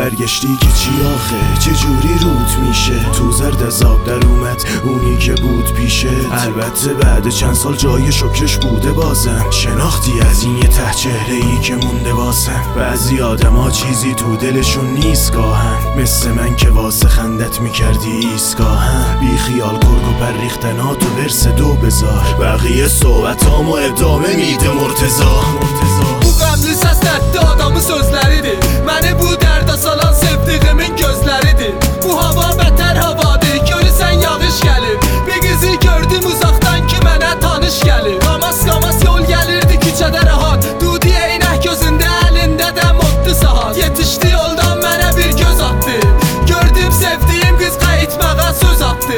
برگشتی که چی آخه چه جوری رود میشه تو زرد از آب در اومد اونی که بود پیشه. البته بعد چند سال جای شکرش بوده بازم شناختی از این یه ته چهره ای که مونده واسم. بعضی آدم ها چیزی تو دلشون نیست گاهن مثل من که واسه خندت میکردی ایستگاهن. بی خیال گرگ و پریختنات و ورس دو بذار بقیه صحبتامو ادامه میده مرتضا. Bu qəmli səs dərtli adamın sözləridir. Məni bu dərdə salan sevdiğimin gözləridir. Bu hava bətər havadır, görürsən yağış gəlir. Bir qızı gördüm uzaqdan ki mənə tanış gəlir. Qamas yol gəlirdi küçədə rahat. Dudi eynək gözündə, əlində də modlu saat. Yetişdi yoldan mənə bir göz atdı. Gördüm sevdiyim qız qayıtmağa söz atdı.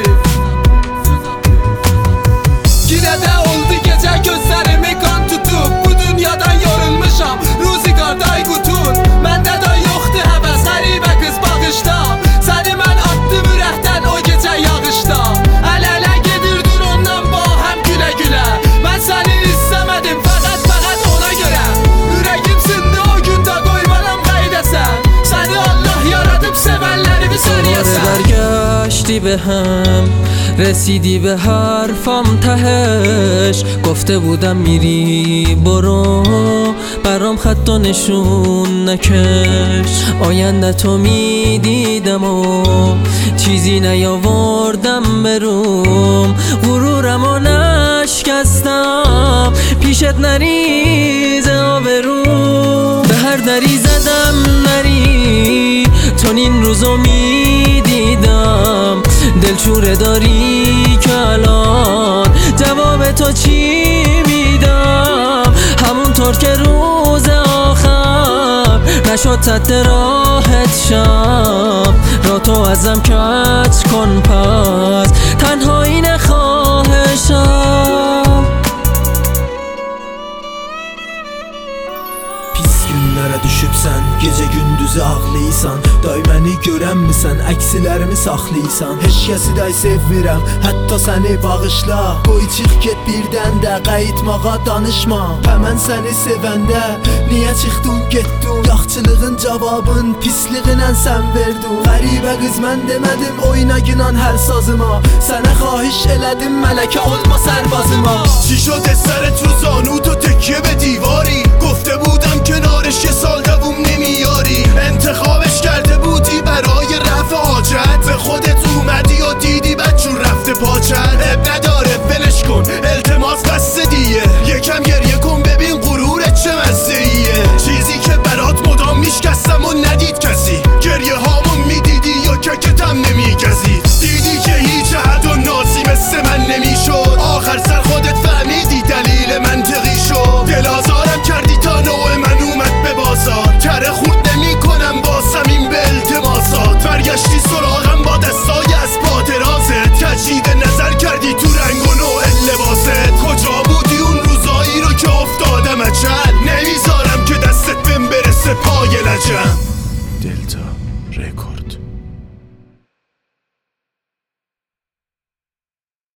Yine də oldu gecə gözlərimi qan tutub. Bu dünyadan yorulmuşam, ruzigarday qutun. Məndə də yoxdur həvəs, qəribə qız bağışda. Səni mən atdım ürəkdən o gecə yağışda. Əl-ələ gedirdin ondan bahəm gülə-gülə. Mən səni istəmədim fəqət ona görə. Ürəyim sindi o gündə qoymaram qaydəsən. Səni Allah yaradıb sevənlərimi söyləyəsən. برگشتی به هم رسیدی به حرفم تهش. گفته بودم میری برو برام خط و نشون نکش. آینده تو میدیدم و چیزی نیاوردم بروم. غرورم و نشکستم پیشت نریزه آبروم. به هر دری زدم نری چون این روزو میدیدم. دلشوره داری که الان جواب تو چی میدم. همونطور که روز آخر نشد سد راحت شم. را تو ازم کج کن پس تنهایی نخواهشم. Pis günlərə düşübsən, gecə gündüzü ağlayırsan. Day məni görənmisən, əksilərimi saxlayırsan. Heç kəsi day sevmirəm, hətta səni bağışla. Qoy çıx get birdən də qayıtmağa danışma. Və mən səni sevəndə niyə çıxdın getdin? Yaxçılığın cavabın pisliğinə sən verdin. Qəribə qız mən demədim oyna günan hər sazıma. Sənə xahiş elədim mələkə olma sərbazıma. چی شده سرت رو زانو تو تکیه به دیواری؟ گفته بودم کنارش یه سال دووم نمیاری. انتخاب